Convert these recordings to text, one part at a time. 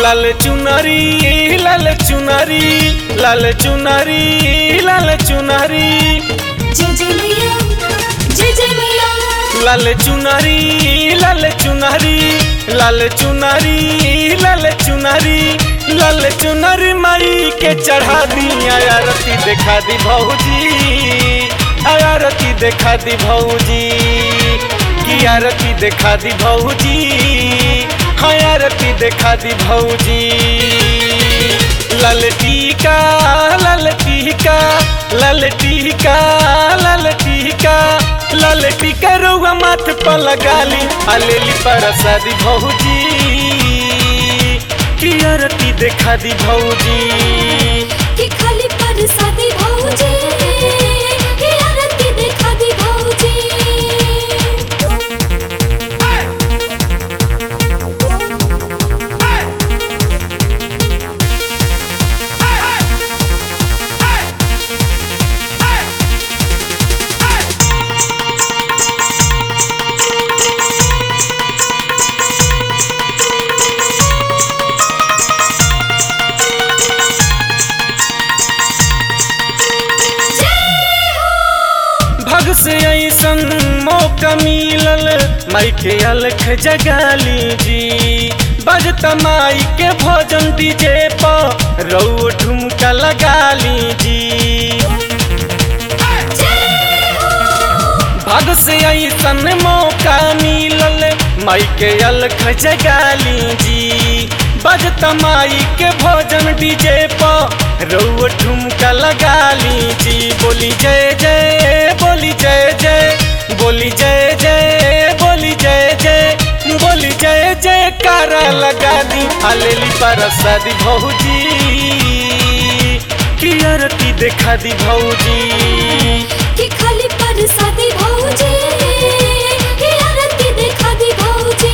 लाल चुनरी लाल चुनरी लाल चुनरी लाल चुनरी जय जय मैया जय जय मैया लाल चुनरी लाल चुनरी लाल चुनरी लाल चुनरी लाल चुनरी माई के चढ़ा दी आरती देखा दी भौजी आरती देखा दी भौजी की आरती देखा दी भौजी हाँ आरती देखा दी भौजी लाल टीका लाल टीका लाल टीका लाल टीका लाल टीका रउआ माथ पर लगा ली अलेली परसादी भौजी की आरती देखा दी भौजी कि खाली परसादी भौजी कि आरती देखा दी भौजी भग से ऐसन मौका मिलल माई के अलख जगाली जी बजता माई के भोजन डीजे पर रउ ठुमका लगाली जी भग से ऐसन मौका मिलल माई के अलख जगाली जी बजता माई के भोजन डीजे पर रउ ठुमका लगाली जी बोली जय जय बोली जय जय बोली जय जय बोली जय जय बोली जय जय कारा लगा दी अलेली परसादी भौजी की आरती देखा दी भौजी कि खाली परसादी भौजी कि आरती देखा दी भौजी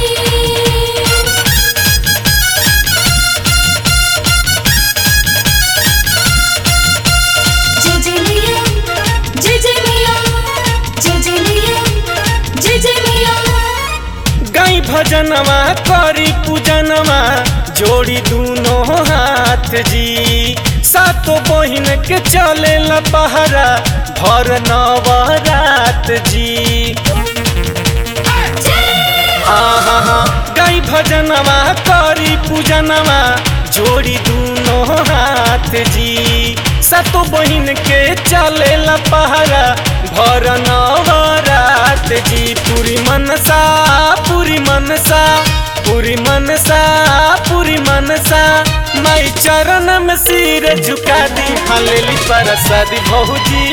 जय जय मैया जय जय मैया जय जय मैया जय जय मैया गाई भजनवा करी पूजनवा जोड़ी दूनो हाथ जी सातो बहिन के चले ला पहरा भर नवरात जी गाई भजनवा करी पूजनवा जोड़ी दूनो हाथ जी सातो बहिन के चले ला पहरा भर नवरात जी पूरी मनसा पूरी मनसा पूरी मनसा पूरी मनसा माई चरण में सिर झुका दी हलेली परसादी भौजी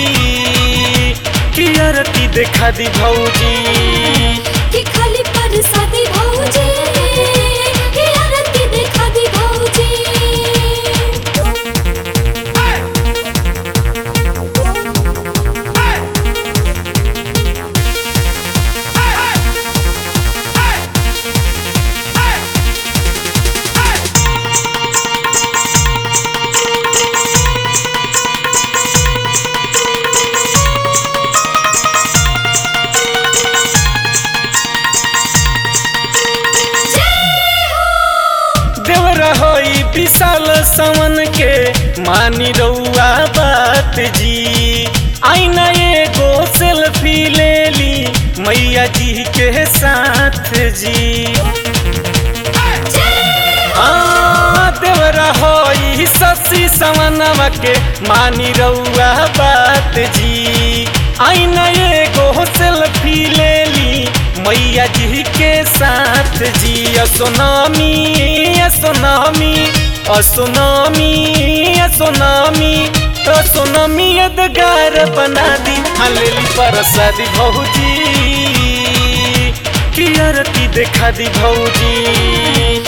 की आरती देखा दी भौजी कि खाली परसादी भौजी कि आरती देखा दी भौजी विशाल सवन के मानी रउआ बात जी आईना एगो सेल्फी ले ली मैया जी के साथ जी देवरा होई शशि सवनवा के मानी रउआ बात जी आईना एगो सेल्फी ले ली मैया जी के साथ जी असोनामी असोनामी असोनामी असोनामी असोनामी यादगार बना दी हलेली परसादी भौजी की आरती देखा दी भौजी